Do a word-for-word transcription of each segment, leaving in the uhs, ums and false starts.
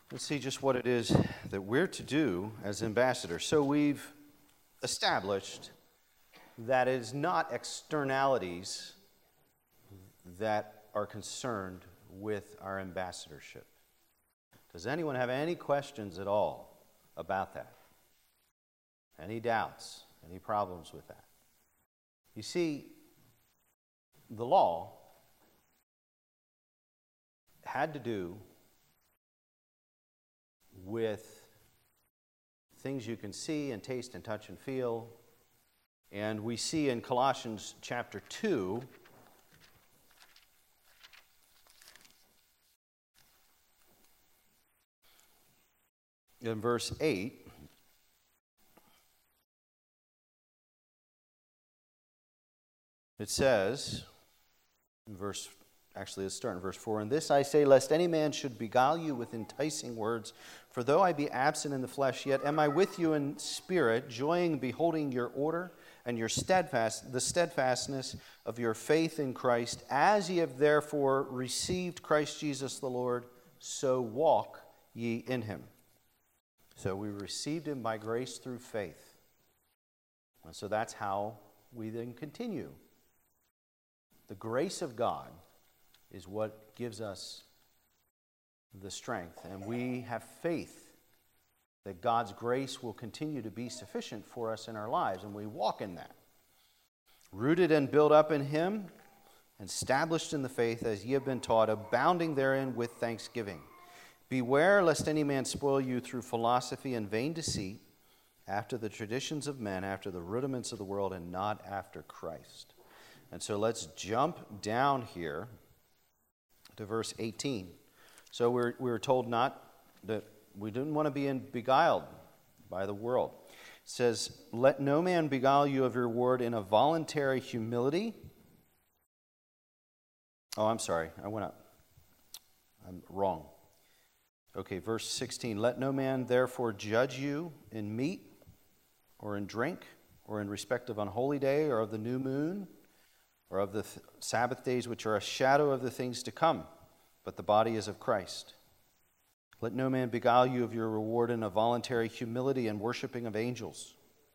Let's see just what it is that we're to do as ambassadors. So we've established that it is not externalities that are concerned with our ambassadorship. Does anyone have any questions at all about that? Any doubts? Any problems with that? You see, the law had to do with things you can see and taste and touch and feel. And we see in Colossians chapter two, in verse eight, it says, in verse Actually, let's start in verse four. "And this I say, lest any man should beguile you with enticing words. For though I be absent in the flesh, yet am I with you in spirit, joying, beholding your order and your steadfast, the steadfastness of your faith in Christ. As ye have therefore received Christ Jesus the Lord, so walk ye in him." So we received him by grace through faith. And so that's how we then continue. The grace of God is what gives us the strength. And we have faith that God's grace will continue to be sufficient for us in our lives, and we walk in that. "Rooted and built up in him, and established in the faith as ye have been taught, abounding therein with thanksgiving. Beware lest any man spoil you through philosophy and vain deceit, after the traditions of men, after the rudiments of the world, and not after Christ." And so let's jump down here to verse eighteen. So we're, we're told not that we didn't want to be in, beguiled by the world. It says, "Let no man beguile you of your word in a voluntary humility." Oh, I'm sorry. I went up. I'm wrong. Okay, verse sixteen. "Let no man therefore judge you in meat or in drink or in respect of unholy day or of the new moon, or of the th- Sabbath days, which are a shadow of the things to come, but the body is of Christ. Let no man beguile you of your reward in a voluntary humility and worshiping of angels,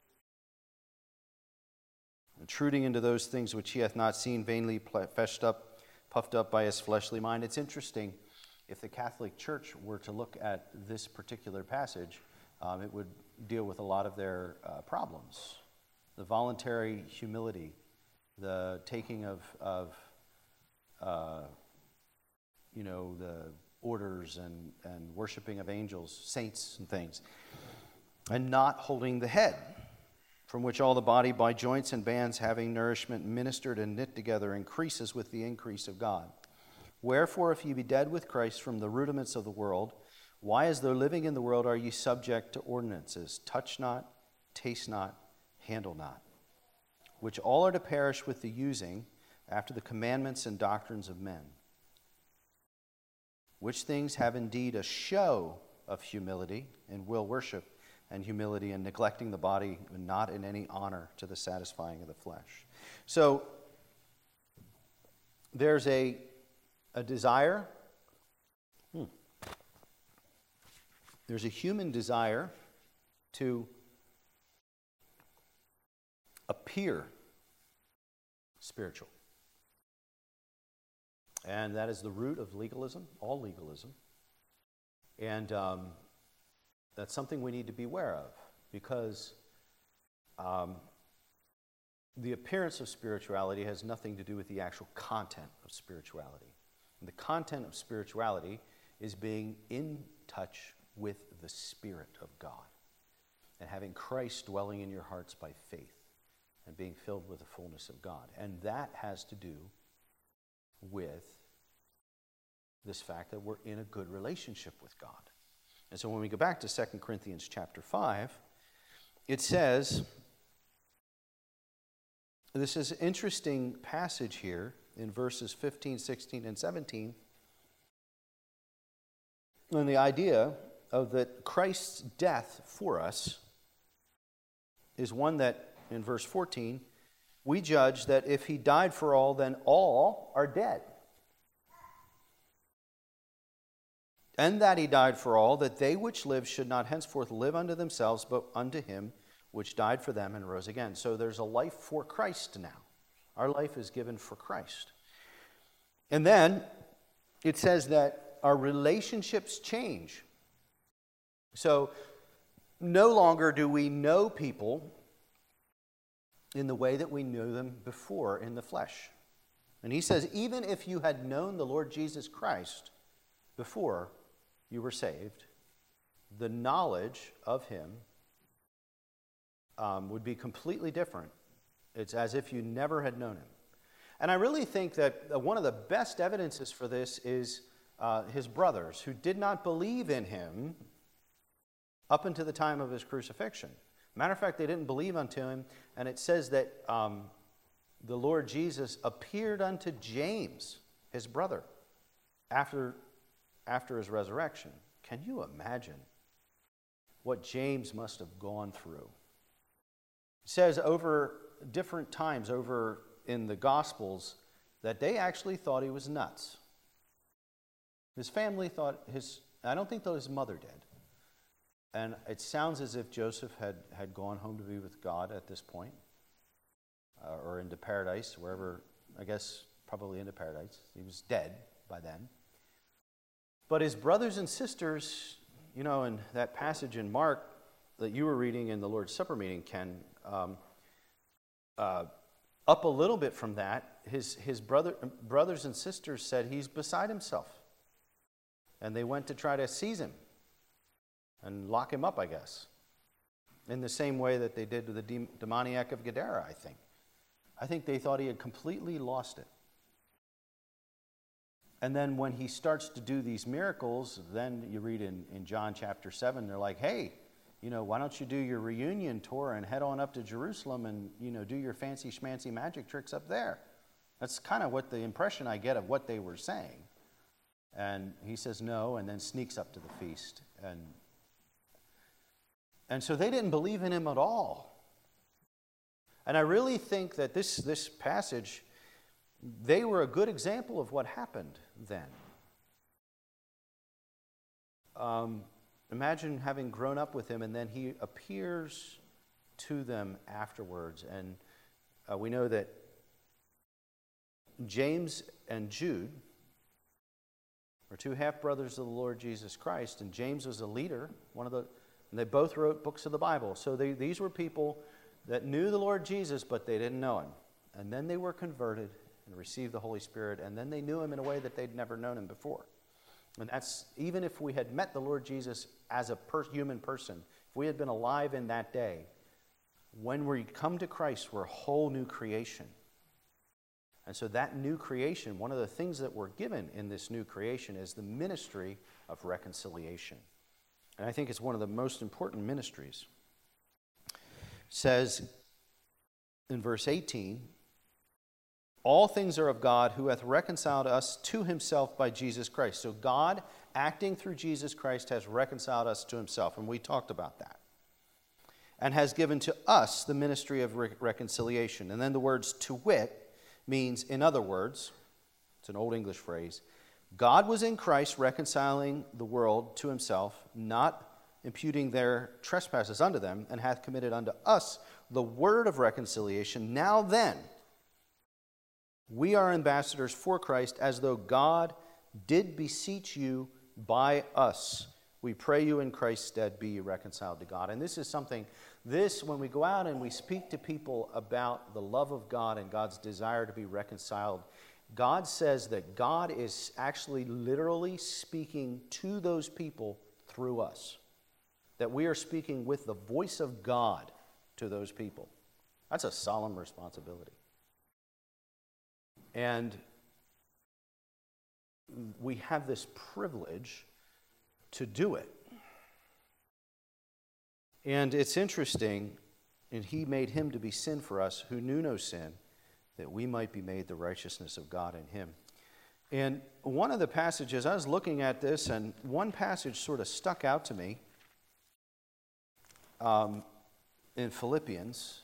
intruding into those things which he hath not seen, vainly puffed up, puffed up by his fleshly mind." It's interesting, if the Catholic Church were to look at this particular passage, um, it would deal with a lot of their uh, problems. The voluntary humility, the taking of, of uh, you know, the orders and, and worshiping of angels, saints and things, and not holding the head, from which all the body by joints and bands having nourishment ministered and knit together increases with the increase of God. "Wherefore, if ye be dead with Christ from the rudiments of the world, why as though living in the world are ye subject to ordinances? Touch not, taste not, handle not, which all are to perish with the using, after the commandments and doctrines of men. Which things have indeed a show of humility and will worship, and humility and neglecting the body, and not in any honor to the satisfying of the flesh." So there's a, a desire. Hmm, there's a human desire to appear spiritual. And that is the root of legalism, all legalism. And um, that's something we need to be aware of, because um, the appearance of spirituality has nothing to do with the actual content of spirituality. And the content of spirituality is being in touch with the Spirit of God and having Christ dwelling in your hearts by faith, and being filled with the fullness of God. And that has to do with this fact that we're in a good relationship with God. And so when we go back to Second Corinthians chapter five, it says, this is an interesting passage here in verses fifteen, sixteen, and seventeen, and the idea of that Christ's death for us is one that, in verse fourteen, we judge that if he died for all, then all are dead. And that he died for all, that they which live should not henceforth live unto themselves, but unto him which died for them and rose again. So there's a life for Christ now. Our life is given for Christ. And then it says that our relationships change. So no longer do we know people in the way that we knew them before in the flesh. And he says, even if you had known the Lord Jesus Christ before you were saved, the knowledge of him um, would be completely different. It's as if you never had known him. And I really think that one of the best evidences for this is uh, his brothers, who did not believe in him up until the time of his crucifixion. Matter of fact, they didn't believe unto him, and it says that um, the Lord Jesus appeared unto James, his brother, after, after his resurrection. Can you imagine what James must have gone through? It says over different times over in the Gospels that they actually thought he was nuts. His family thought his, I don't think though his mother did. And it sounds as if Joseph had, had gone home to be with God at this point, uh, or into paradise, wherever, I guess probably into paradise. He was dead by then. But his brothers and sisters, you know, in that passage in Mark that you were reading in the Lord's Supper meeting, Ken, um, uh, up a little bit from that, his, his brother, brothers and sisters said he's beside himself. And they went to try to seize him and lock him up, I guess, in the same way that they did to the de- demoniac of Gadara, I think. I think they thought he had completely lost it. And then when he starts to do these miracles, then you read in, in John chapter seven, they're like, hey, you know, why don't you do your reunion tour and head on up to Jerusalem and, you know, do your fancy schmancy magic tricks up there? That's kind of what the impression I get of what they were saying. And he says no, and then sneaks up to the feast. And And so they didn't believe in him at all. And I really think that this, this passage, they were a good example of what happened then. Um, imagine having grown up with him, and then he appears to them afterwards. And uh, we know that James and Jude were two half-brothers of the Lord Jesus Christ, and James was a leader, one of the And they both wrote books of the Bible. So they, these were people that knew the Lord Jesus, but they didn't know him. And then they were converted and received the Holy Spirit. And then they knew him in a way that they'd never known him before. And that's, even if we had met the Lord Jesus as a per, human person, if we had been alive in that day, when we come to Christ, we're a whole new creation. And so that new creation, one of the things that we're given in this new creation is the ministry of reconciliation. And I think it's one of the most important ministries. It says in verse eighteen, all things are of God, who hath reconciled us to himself by Jesus Christ. So God, acting through Jesus Christ, has reconciled us to himself. And we talked about that. And has given to us the ministry of re- reconciliation. And then the words to wit means, in other words, it's an old English phrase, God was in Christ reconciling the world to himself, not imputing their trespasses unto them, and hath committed unto us the word of reconciliation. Now then, we are ambassadors for Christ, as though God did beseech you by us. We pray you in Christ's stead, be ye reconciled to God. And this is something, this, when we go out and we speak to people about the love of God and God's desire to be reconciled, God says that God is actually literally speaking to those people through us. That we are speaking with the voice of God to those people. That's a solemn responsibility. And we have this privilege to do it. And it's interesting, and he made him to be sin for us who knew no sin, that we might be made the righteousness of God in him. And one of the passages, I was looking at this, and one passage sort of stuck out to me um, in Philippians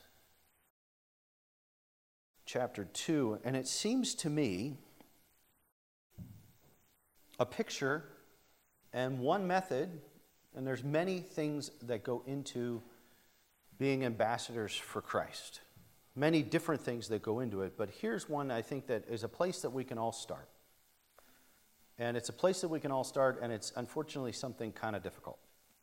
chapter two, and it seems to me a picture And one method, and there's many things that go into being ambassadors for Christ. Many different things that go into it, but here's one I think that is a place that we can all start. And it's a place that we can all start, and it's unfortunately something kind of difficult.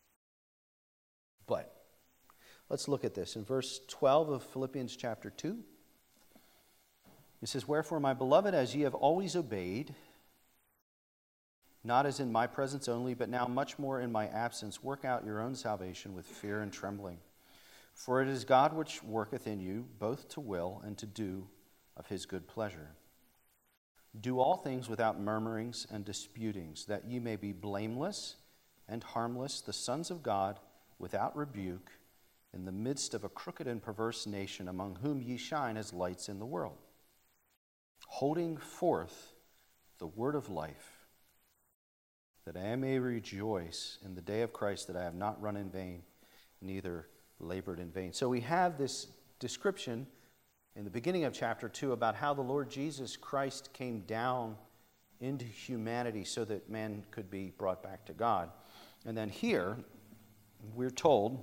But let's look at this. In verse twelve of Philippians chapter two, it says, "Wherefore, my beloved, as ye have always obeyed, not as in my presence only, but now much more in my absence, work out your own salvation with fear and trembling. For it is God which worketh in you, both to will and to do of his good pleasure. Do all things without murmurings and disputings, that ye may be blameless and harmless, the sons of God, without rebuke, in the midst of a crooked and perverse nation, among whom ye shine as lights in the world, holding forth the word of life, that I may rejoice in the day of Christ, that I have not run in vain, neither labored in vain." So we have this description in the beginning of chapter two about how the Lord Jesus Christ came down into humanity so that man could be brought back to God. And then here, we're told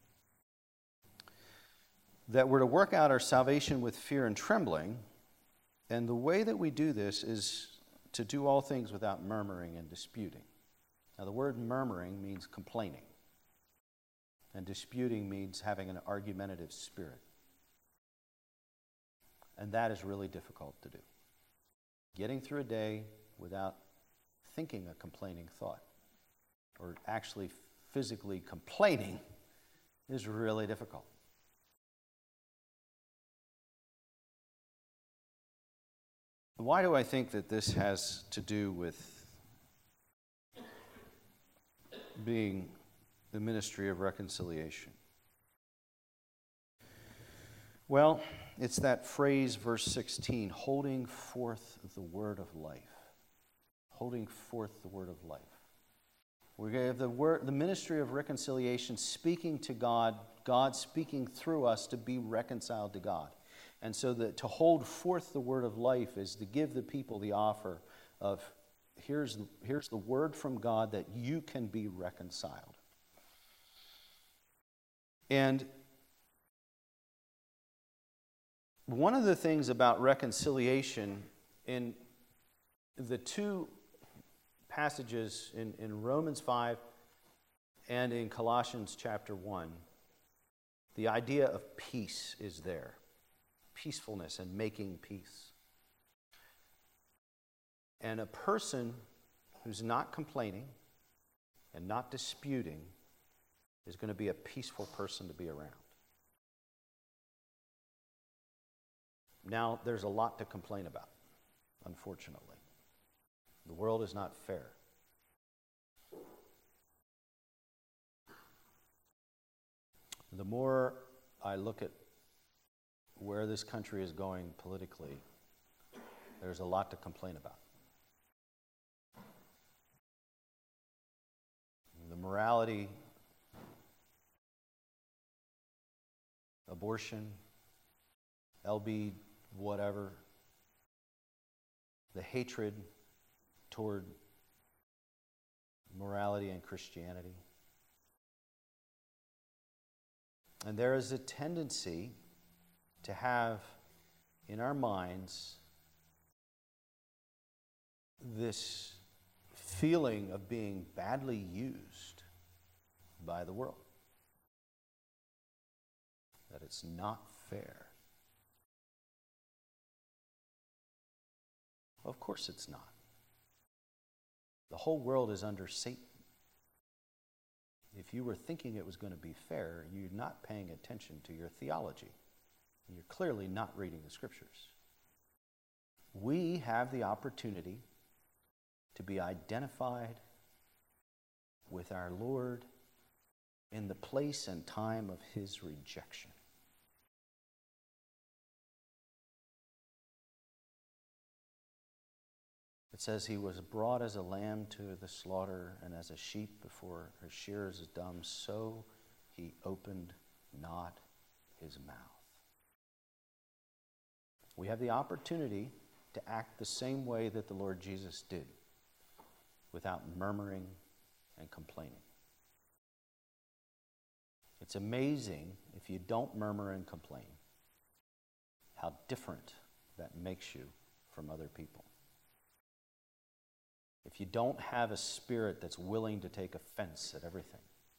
that we're to work out our salvation with fear and trembling, and the way that we do this is to do all things without murmuring and disputing. Now, the word murmuring means complaining. And disputing means having an argumentative spirit. And that is really difficult to do. Getting through a day without thinking a complaining thought, or actually physically complaining, is really difficult. Why do I think that this has to do with being the ministry of reconciliation? Well, it's that phrase, verse sixteen, holding forth the word of life. Holding forth the word of life. We have the word, the ministry of reconciliation, speaking to God, God speaking through us to be reconciled to God. And so that to hold forth the word of life is to give the people the offer of, here's, here's the word from God that you can be reconciled. And one of the things about reconciliation in the two passages in, in Romans five and in Colossians chapter one, the idea of peace is there. Peacefulness and making peace. And a person who's not complaining and not disputing is going to be a peaceful person to be around. Now, there's a lot to complain about, unfortunately. The world is not fair. The more I look at where this country is going politically, there's a lot to complain about. The morality, abortion, L B, whatever, the hatred toward morality and Christianity. And there is a tendency to have in our minds this feeling of being badly used by the world. That it's not fair. Well, of course it's not. The whole world is under Satan. If you were thinking it was going to be fair, you're not paying attention to your theology. You're clearly not reading the Scriptures. We have the opportunity to be identified with our Lord in the place and time of his rejection. It says he was brought as a lamb to the slaughter, and as a sheep before her shearers is dumb, so he opened not his mouth. We have the opportunity to act the same way that the Lord Jesus did, without murmuring and complaining. It's amazing, if you don't murmur and complain, how different that makes you from other people. If you don't have a spirit that's willing to take offense at everything.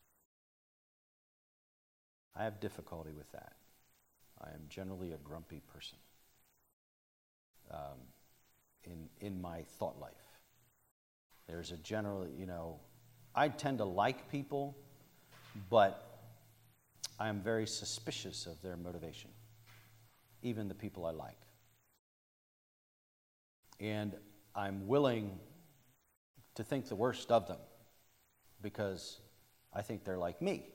I have difficulty with that. I am generally a grumpy person um, in, in my thought life. There's a general, you know, I tend to like people, but I am very suspicious of their motivation, even the people I like. And I'm willing to think the worst of them because I think they're like me.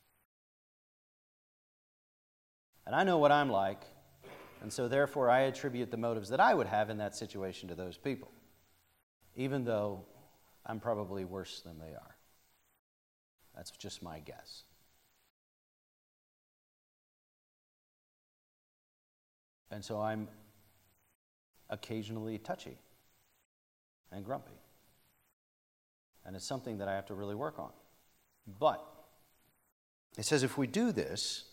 And I know what I'm like, and so therefore I attribute the motives that I would have in that situation to those people, even though I'm probably worse than they are. That's just my guess. And so I'm occasionally touchy and grumpy. And it's something that I have to really work on. But it says if we do this,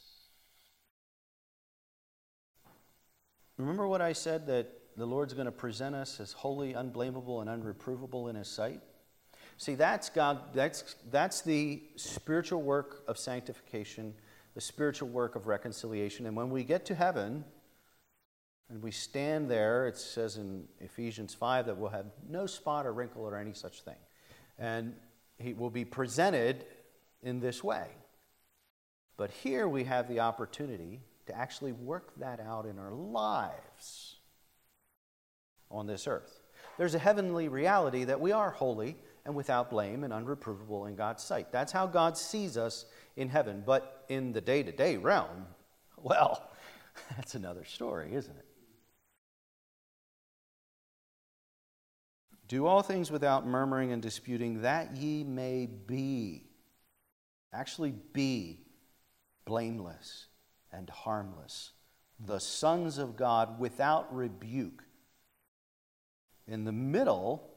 remember what I said, that the Lord's going to present us as holy, unblameable, and unreprovable in His sight? See, that's God. That's that's the spiritual work of sanctification, the spiritual work of reconciliation. And when we get to heaven, and we stand there, it says in Ephesians five that we'll have no spot or wrinkle or any such thing. And He will be presented in this way. But here we have the opportunity to actually work that out in our lives on this earth. There's a heavenly reality that we are holy and without blame and unreprovable in God's sight. That's how God sees us in heaven. But in the day-to-day realm, well, that's another story, isn't it? Do all things without murmuring and disputing, that ye may be, actually be, blameless and harmless, the sons of God without rebuke, in the middle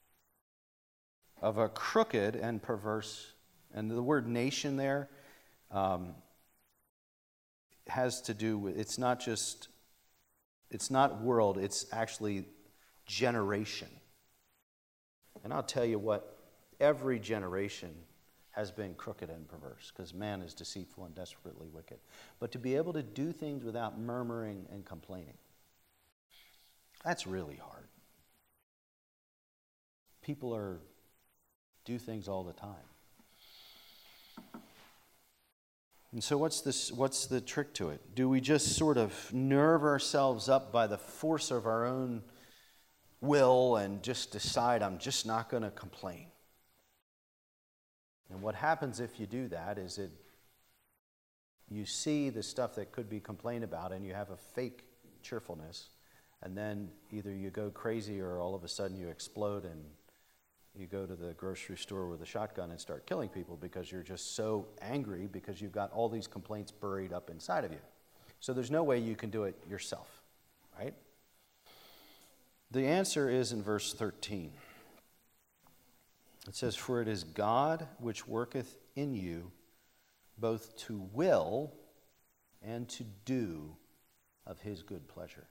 of a crooked and perverse, and the word nation there um, has to do with, it's not just, it's not world, it's actually generation. And I'll tell you what, every generation has been crooked and perverse, because man is deceitful and desperately wicked. But to be able to do things without murmuring and complaining, that's really hard. People are do things all the time. And so what's this what's the trick to it? Do we just sort of nerve ourselves up by the force of our own will and just decide I'm just not going to complain? And what happens if you do that is it you see the stuff that could be complained about and you have a fake cheerfulness, and then either you go crazy or all of a sudden you explode and you go to the grocery store with a shotgun and start killing people because you're just so angry because you've got all these complaints buried up inside of you. So there's no way you can do it yourself, right? The answer is in verse thirteen. It says, "For it is God which worketh in you both to will and to do of His good pleasure."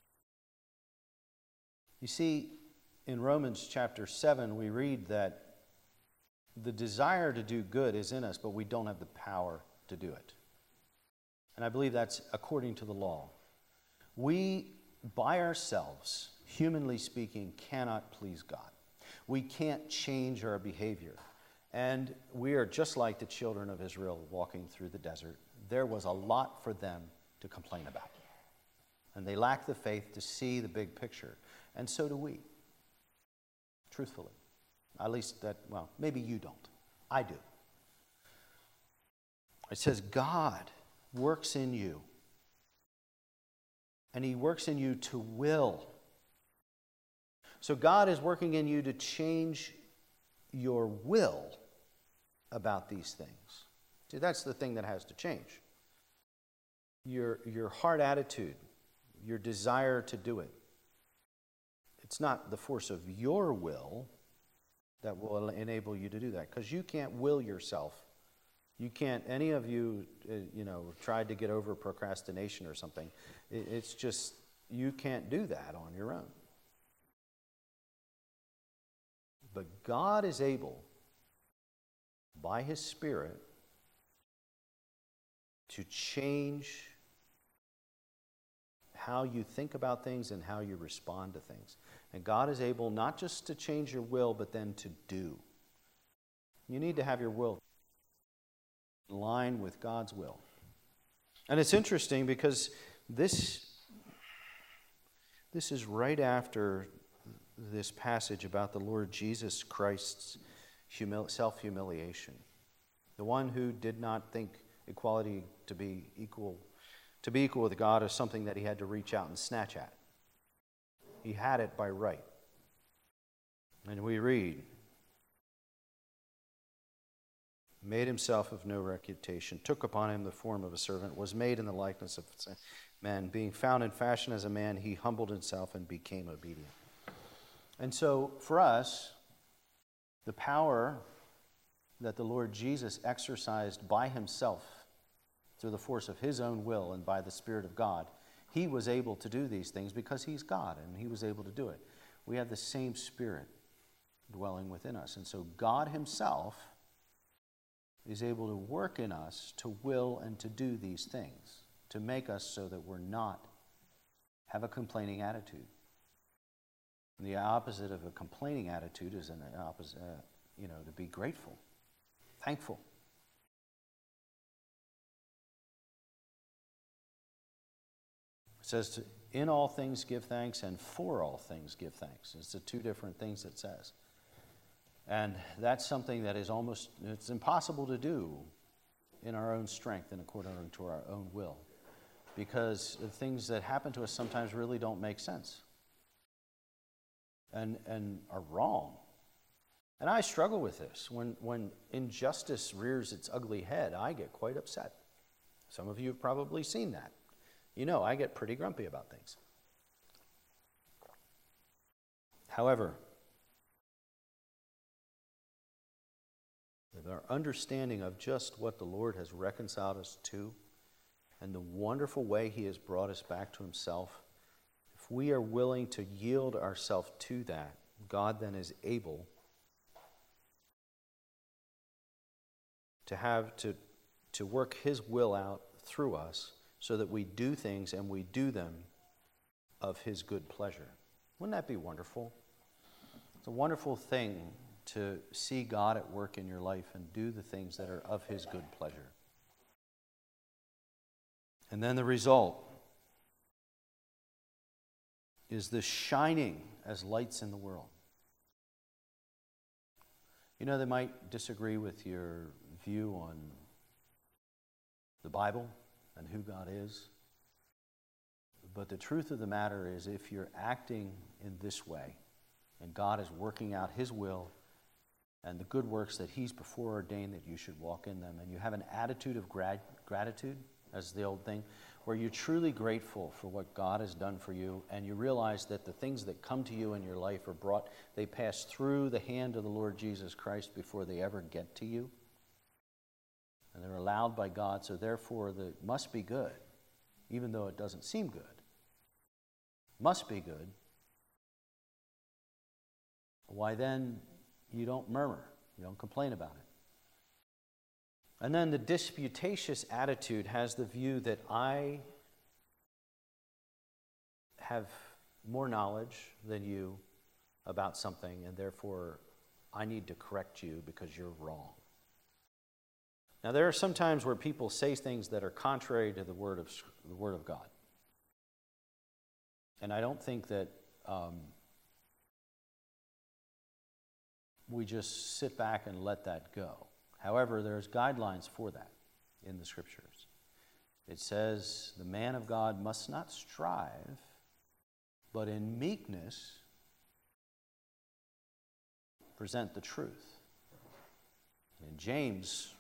You see, in Romans chapter seven, we read that the desire to do good is in us, but we don't have the power to do it. And I believe that's according to the law. We, by ourselves, humanly speaking, cannot please God. We can't change our behavior. And we are just like the children of Israel walking through the desert. There was a lot for them to complain about. And they lack the faith to see the big picture. And so do we. Truthfully. At least that, well, maybe you don't. I do. It says God works in you. And He works in you to will. So God is working in you to change your will about these things. See, that's the thing that has to change. Your, your heart attitude, your desire to do it. It's not the force of your will, that will enable you to do that. Because you can't will yourself. You can't, any of you, uh, you know, tried to get over procrastination or something. It, it's just, you can't do that on your own. But God is able, by His Spirit, to change how you think about things and how you respond to things. And God is able not just to change your will, but then to do. You need to have your will in line with God's will. And it's interesting because this, this is right after this passage about the Lord Jesus Christ's humil- self-humiliation. The one who did not think equality to be equal to be equal with God is something that he had to reach out and snatch at. He had it by right. And we read, made himself of no reputation, took upon him the form of a servant, was made in the likeness of men. Being found in fashion as a man, he humbled himself and became obedient. And so for us, the power that the Lord Jesus exercised by himself through the force of his own will and by the Spirit of God, he was able to do these things because he's God and he was able to do it. We have the same Spirit dwelling within us. And so God himself is able to work in us to will and to do these things, to make us so that we're not, have a complaining attitude. And the opposite of a complaining attitude is an opposite, uh, you know, to be grateful, thankful. It says, to, in all things give thanks, and for all things give thanks. It's the two different things it says. And that's something that is almost, it's impossible to do in our own strength and according to our own will. Because the things that happen to us sometimes really don't make sense. And, and are wrong. And I struggle with this. When, when injustice rears its ugly head, I get quite upset. Some of you have probably seen that. You know, I get pretty grumpy about things. However, with our understanding of just what the Lord has reconciled us to and the wonderful way he has brought us back to himself, if we are willing to yield ourselves to that, God then is able to have to, to work his will out through us so that we do things and we do them of his good pleasure. Wouldn't that be wonderful? It's a wonderful thing to see God at work in your life and do the things that are of his good pleasure. And then the result is this shining as lights in the world. You know, they might disagree with your view on the Bible and who God is. But the truth of the matter is, if you're acting in this way, and God is working out his will and the good works that he's before ordained that you should walk in them, and you have an attitude of grat- gratitude, as the old thing, where you're truly grateful for what God has done for you, and you realize that the things that come to you in your life are brought, they pass through the hand of the Lord Jesus Christ before they ever get to you. And they're allowed by God, so therefore it must be good, even though it doesn't seem good. Must be good. Why then you don't murmur, you don't complain about it. And then the disputatious attitude has the view that I have more knowledge than you about something, and therefore I need to correct you because you're wrong. Now, there are some times where people say things that are contrary to the word of the word of God. And I don't think that um, we just sit back and let that go. However, there's guidelines for that in the Scriptures. It says, the man of God must not strive, but in meekness present the truth. And James...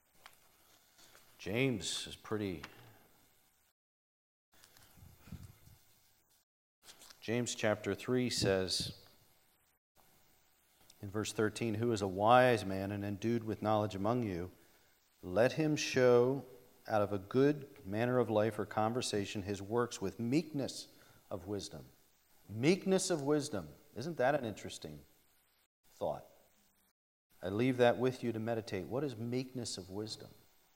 James is pretty... James chapter three says, In verse thirteen, who is a wise man and endued with knowledge among you? Let him show out of a good manner of life or conversation his works with meekness of wisdom. Meekness of wisdom. Isn't that an interesting thought? I leave that with you to meditate. What is meekness of wisdom?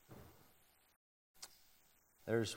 There's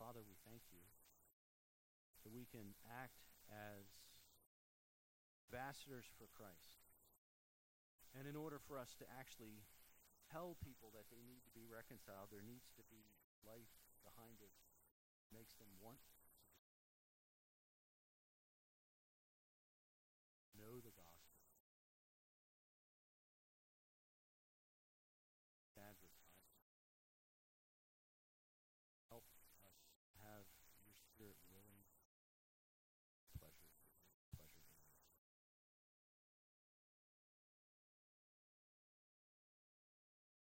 Father, we thank you that we can act as ambassadors for Christ. And in order for us to actually tell people that they need to be reconciled, there needs to be life behind it that makes them want